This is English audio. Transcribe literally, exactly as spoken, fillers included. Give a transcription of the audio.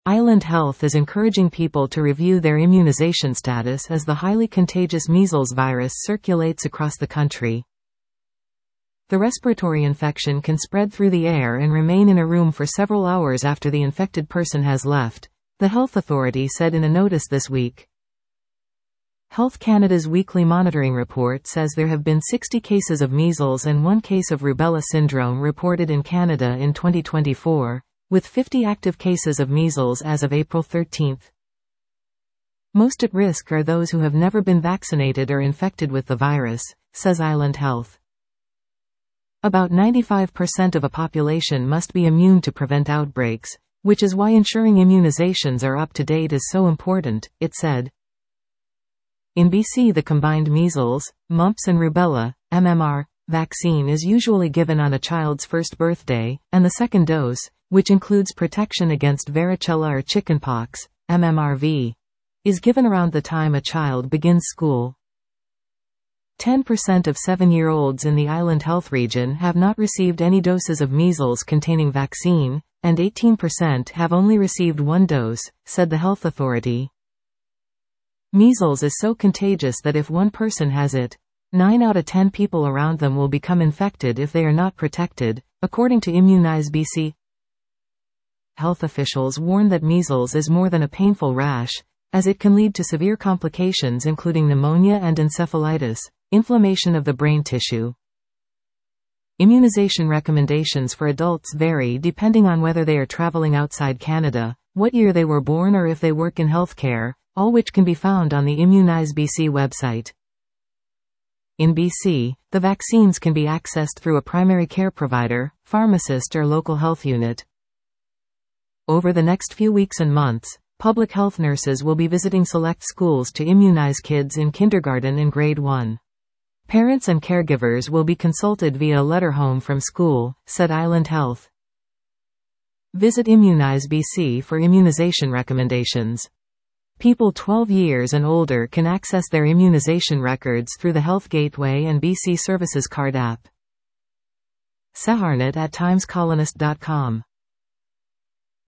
Island Health is encouraging people to review their immunization status as the highly contagious measles virus circulates across the country. The respiratory infection can spread through the air and remain in a room for several hours after the infected person has left, the health authority said in a notice this week. Health Canada's weekly monitoring report says there have been sixty cases of measles and one case of rubella syndrome reported in Canada in twenty twenty-four, with fifty active cases of measles as of April thirteenth. Most at risk are those who have never been vaccinated or infected with the virus, says Island Health. About ninety-five percent of a population must be immune to prevent outbreaks, which is why ensuring immunizations are up to date is so important, it said. In B C, the combined measles, mumps and rubella (M M R) vaccine is usually given on a child's first birthday, and the second dose, which includes protection against varicella or chickenpox (M M R V), is given around the time a child begins school. ten percent of seven-year-olds in the Island Health region have not received any doses of measles containing vaccine, and eighteen percent have only received one dose, said the health authority. Measles is so contagious that if one person has it, nine out of ten people around them will become infected if they are not protected, according to Immunize B C. Health officials warn that measles is more than a painful rash, as it can lead to severe complications including pneumonia and encephalitis, inflammation of the brain tissue. Immunization recommendations for adults vary depending on whether they are traveling outside Canada, what year they were born, or if they work in healthcare, all which can be found on the Immunize B C website. In B C, the vaccines can be accessed through a primary care provider, pharmacist or local health unit. Over the next few weeks and months, public health nurses will be visiting select schools to immunize kids in kindergarten and grade one. Parents and caregivers will be consulted via a letter home from school, said Island Health. Visit Immunize B C for immunization recommendations. People twelve years and older can access their immunization records through the Health Gateway and B C Services Card app. Saharnet at times colonist dot com